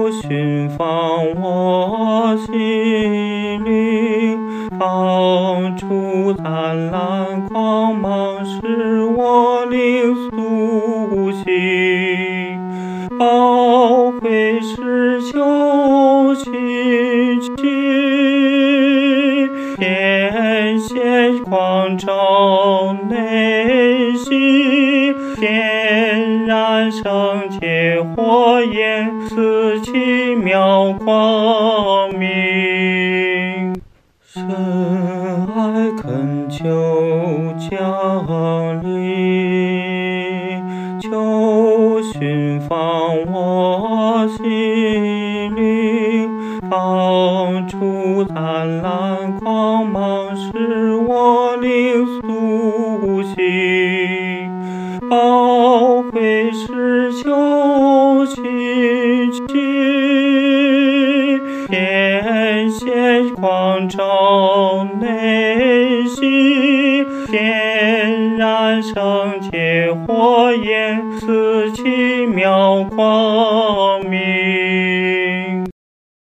寻访我心灵，放出灿烂光芒，使我灵苏醒。宝贵是求心情，天线光照内心，点燃圣洁火焰，赐奇妙光明。神爱恳求降临，求寻访我心灵，放出灿烂光芒，使我灵苏醒。宝贵是求心情，天线光照内心，点燃圣洁火焰，赐奇妙光明。